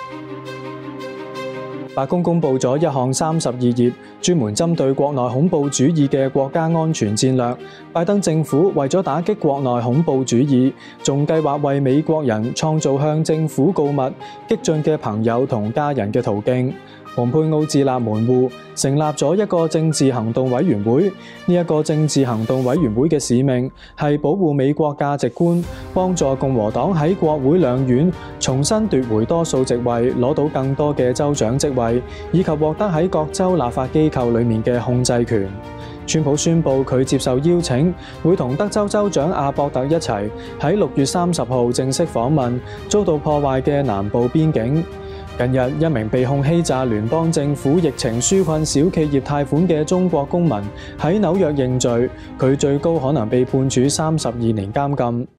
白宮公布咗一項32頁專門針對國內恐怖主義嘅國家安全戰略。拜登政府為咗打擊國內恐怖主義，仲計劃為美國人創造向政府告密、激進嘅朋友同家人嘅途徑。蓬佩奧自立門戶，成立咗一個政治行動委員會。呢一個政治行動委員會嘅使命係保護美國價值觀，幫助共和黨喺國會兩院重新奪回多數席位，攞到更多嘅州長職位，以及獲得喺各州立法機構裡面嘅控制權。川普宣布佢接受邀請，會同德州州長阿博特一齊喺6月30號正式訪問遭到破壞嘅南部邊境。近日，一名被控欺詐聯邦政府疫情紓困小企業貸款嘅中國公民喺紐約認罪，佢最高可能被判處32年監禁。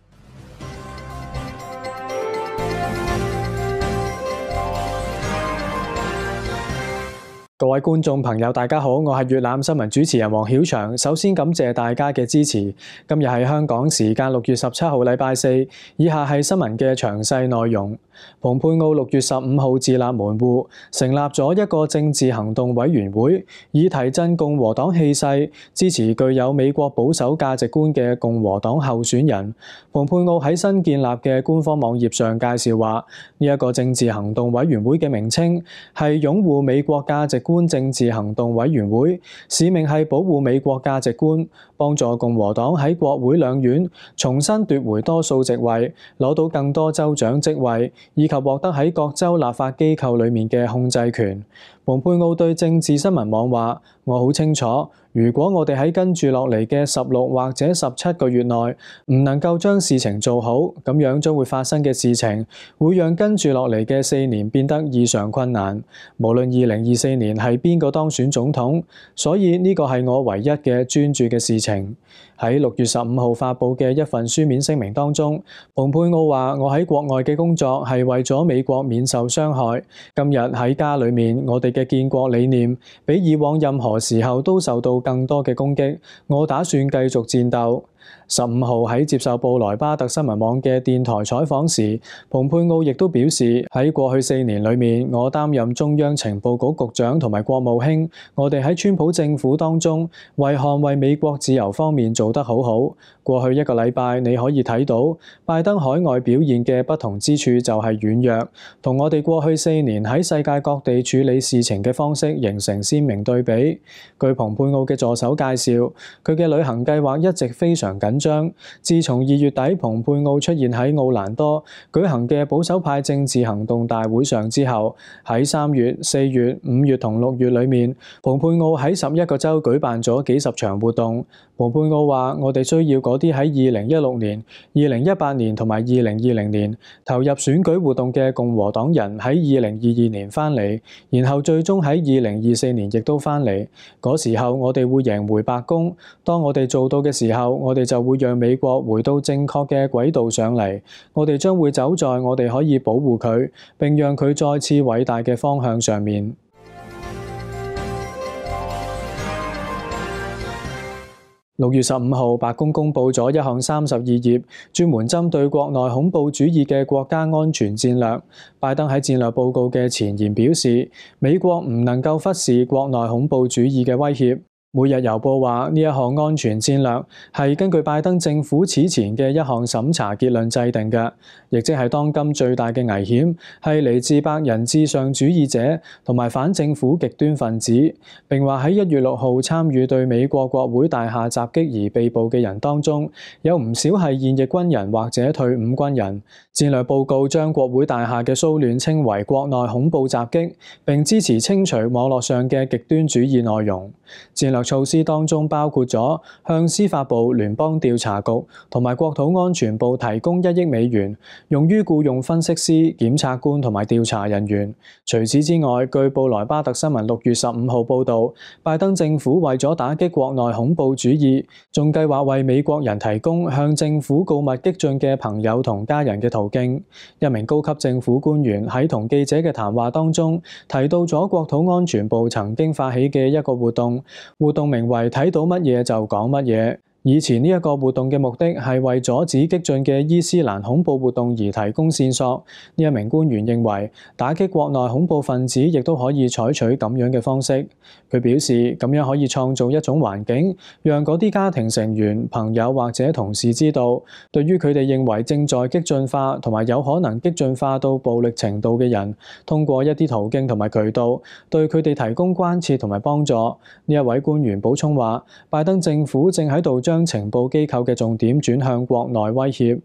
各位觀眾朋友，大家好，我係粵覽新聞主持人黃曉翔。首先感謝大家嘅支持。今日係香港時間6月17號禮拜四，以下係新聞嘅詳細內容。蓬佩奧6月15號自立門戶，成立咗一個政治行動委員會，以提振共和黨氣勢，支持具有美國保守價值觀嘅共和黨候選人。蓬佩奧喺新建立嘅官方網頁上介紹話，呢一個政治行動委員會嘅名稱係擁護美國價值觀政治行動委員會，使命係保護美國價值觀，幫助共和黨喺國會兩院重新奪回多數席位，攞到更多州長職位，以及獲得喺各州立法機構裡面嘅控制權。蓬佩奧對政治新聞網話：我好清楚，如果我哋喺跟住落嚟嘅16或者17個月內唔能夠將事情做好，咁樣將會發生嘅事情會讓跟住落嚟嘅4年變得異常困難。無論2024年係邊個當選總統，所以呢個係我唯一嘅專注嘅事情。喺6月15號發布嘅一份書面聲明當中，蓬佩奧話：我喺國外嘅工作係為咗美國免受傷害。今日喺家裏面，我哋嘅建國理念比以往任何時候都受到更多嘅攻擊。我打算繼續戰鬥。15號喺接受布萊巴特新聞網嘅電台採訪時，蓬佩奧亦都表示，喺過去4年裏面，我擔任中央情報局局長同埋國務卿，我哋喺川普政府當中為捍衛美國自由方面做得好好。過去1個禮拜你可以睇到拜登海外表現嘅不同之處就係軟弱，同我哋過去4年喺世界各地處理事情嘅方式形成鮮明對比。據蓬佩奧嘅助手介紹，佢嘅旅行計劃一直非常緊張。自從2月底蓬佩奧出現喺奧蘭多舉行嘅保守派政治行動大會上之後，喺3月、4月、5月同6月裏面，蓬佩奧喺11個州舉辦咗幾十場活動。蓬佩奧話：我哋需要嗰啲喺2016年、2018年同埋2020年投入選舉活動嘅共和黨人喺2022年翻嚟，然後最終喺2024年亦都翻嚟。嗰時候我哋會贏回白宮。當我哋做到嘅時候，我哋就會讓美國回到正確嘅軌道上嚟。我哋將會走在我哋可以保護佢，並讓佢再次偉大嘅方向上面。6月15號，白宮公布咗一項32頁專門針對國內恐怖主義嘅國家安全戰略。拜登喺戰略報告嘅前言表示，美國唔能夠忽視國內恐怖主義嘅威脅。每日郵報話，呢一項安全戰略係根據拜登政府此前嘅一項審查結論制定嘅，亦即係當今最大嘅危險係嚟自白人至上主義者同埋反政府極端分子。並話喺1月6號參與對美國國會大廈襲擊而被捕嘅人當中，有唔少係現役軍人或者退伍軍人。戰略報告將國會大廈嘅騷亂稱為國內恐怖襲擊，並支持清除網絡上嘅極端主義內容。戰略措施當中包括咗向司法部、聯邦調查局同埋國土安全部提供1億美元，用於僱用分析師、檢察官同埋調查人員。除此之外，據布萊巴特新聞6月15號報導，拜登政府為咗打擊國內恐怖主義，仲計劃為美國人提供向政府告密激進嘅朋友同家人嘅途徑。一名高級政府官員喺同記者嘅談話當中提到咗國土安全部曾經發起嘅一個活動名為睇到乜嘢就講乜嘢。 以前呢一個活動嘅目的係為阻止激進嘅伊斯蘭恐怖活動而提供線索。呢一名官員認為，打擊國內恐怖分子亦都可以採取咁樣嘅方式。佢表示，咁樣可以創造一種環境，讓嗰啲家庭成員、朋友或者同事知道，對於佢哋認為正在激進化同埋有可能激進化到暴力程度嘅人，通過一啲途徑同埋渠道，對佢哋提供關切同埋幫助。呢一位官員補充話，拜登政府正喺度將情報機構嘅重點轉向國內威脅。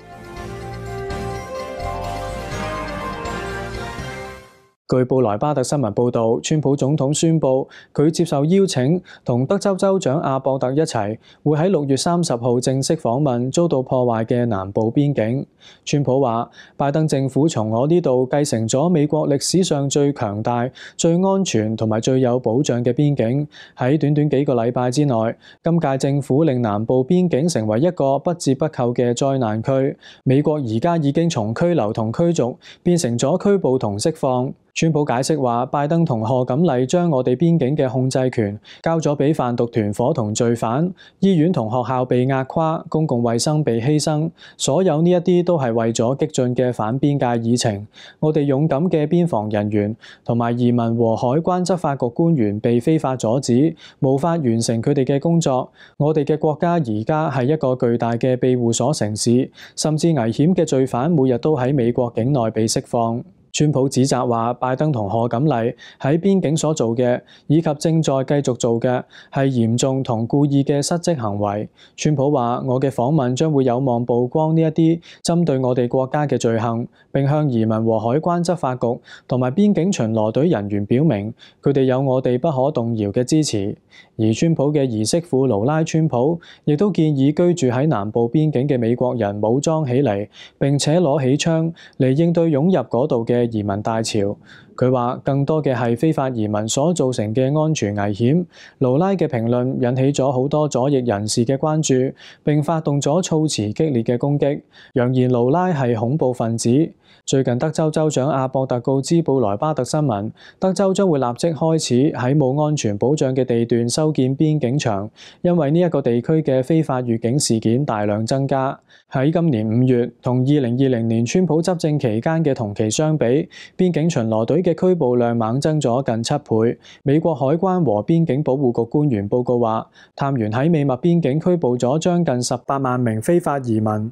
據布萊巴特新聞報導，川普總統宣布佢接受邀請，同德州州長阿博特一齊，會喺6月30號正式訪問遭到破壞嘅南部邊境。川普話：拜登政府從我呢度繼承咗美國歷史上最強大、最安全同埋最有保障嘅邊境。喺短短幾個禮拜之內，今屆政府令南部邊境成為一個不折不扣嘅災難區。美國而家已經從拘留同驅逐變成咗拘捕同釋放。川普解釋話，拜登同賀錦麗將我哋邊境嘅控制權交咗俾販毒團伙同罪犯，醫院同學校被壓垮，公共衛生被犧牲，所有呢一啲都係為咗激進嘅反邊界議程。我哋勇敢嘅邊防人員同埋移民和海關執法局官員被非法阻止，無法完成佢哋嘅工作。我哋嘅國家而家係一個巨大嘅庇護所城市，甚至危險嘅罪犯每日都喺美國境內被釋放。川普指責話，拜登同賀錦麗喺邊境所做嘅，以及正在繼續做嘅，係嚴重同故意嘅失職行為。川普話：我嘅訪問將會有望曝光呢一啲針對我哋國家嘅罪行，並向移民和海關執法局同埋邊境巡邏隊人員表明，佢哋有我哋不可動搖嘅支持。而川普嘅兒媳婦勞拉川普亦都建議居住喺南部邊境嘅美國人武裝起嚟，並且攞起槍嚟應對湧入嗰度嘅移民大潮。佢話更多嘅係非法移民所造成嘅安全危險。勞拉嘅評論引起咗好多左翼人士嘅關注，並發動咗措辭激烈嘅攻擊，揚言勞拉係恐怖分子。最近德州州長阿博特告知布萊巴特新聞，德州將會立即開始喺冇安全保障嘅地段修建邊境牆，因為呢一個地區嘅非法越境事件大量增加。喺今年5月，同2020年川普執政期間嘅同期相比，邊境巡邏隊嘅拘捕量猛增咗近7倍。美國海關和邊境保護局官員報告話，探員喺美墨邊境拘捕咗將近18萬名非法移民。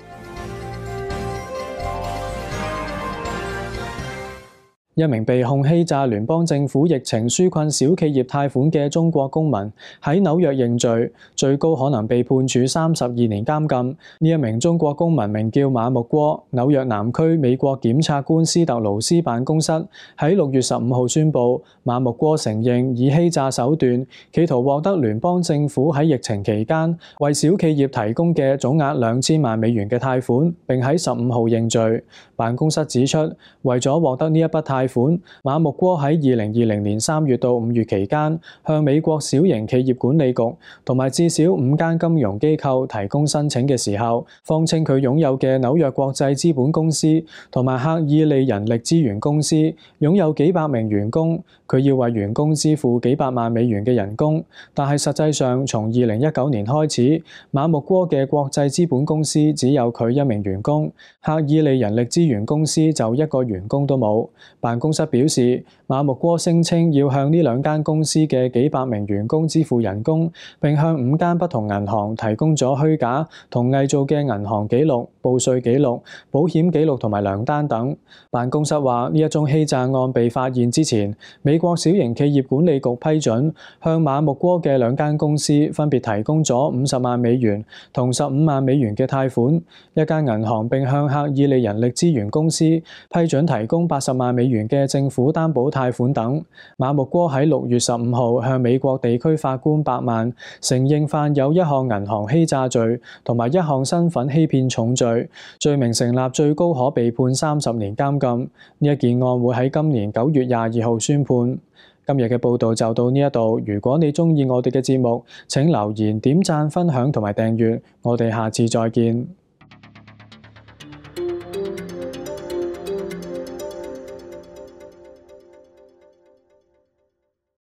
一名被控欺詐聯邦政府疫情紓困小企業貸款嘅中國公民喺紐約認罪，最高可能被判處32年監禁。呢一名中國公民名叫馬木戈，紐約南區美國檢察官斯特勞斯辦公室喺6月15號宣布，馬木戈承認以欺詐手段企圖獲得聯邦政府喺疫情期間為小企業提供嘅總額2000萬美元嘅貸款，並喺15號認罪。辦公室指出，為咗獲得呢一筆貸款，馬木戈喺2020年3月到5月期間，向美國小型企業管理局同埋至少5間金融機構提供申請嘅時候，謊稱佢擁有嘅紐約國際資本公司同埋赫爾利人力資源公司擁有幾百名員工，佢要為員工支付幾百萬美元嘅人工。但係實際上，從2019年開始，馬木戈嘅國際資本公司只有佢1名員工，赫爾利人力資源公司就1個員工都冇。辦公室表示，馬木戈聲稱要向呢2間公司嘅幾百名員工支付人工，並向5間不同銀行提供咗虛假同偽造嘅銀行記錄、報稅記錄、保險記錄同埋糧單等。辦公室話，呢一宗欺詐案被發現之前，美國小型企業管理局批准向馬木戈嘅2間公司分別提供咗50萬美元同15萬美元嘅貸款。一間銀行並向赫爾利人力資源公司批准提供80萬美元嘅政府擔保貸款等。馬木戈喺6月15號向美國地區法官伯曼承認犯有1項銀行欺詐罪同埋1項身份欺騙重罪，罪名成立，最高可被判30年監禁。呢一件案會喺今年9月22號宣判。今日嘅報道就到呢一度。如果你鍾意我哋嘅節目，請留言、點讚、分享同埋訂閱。我哋下次再見。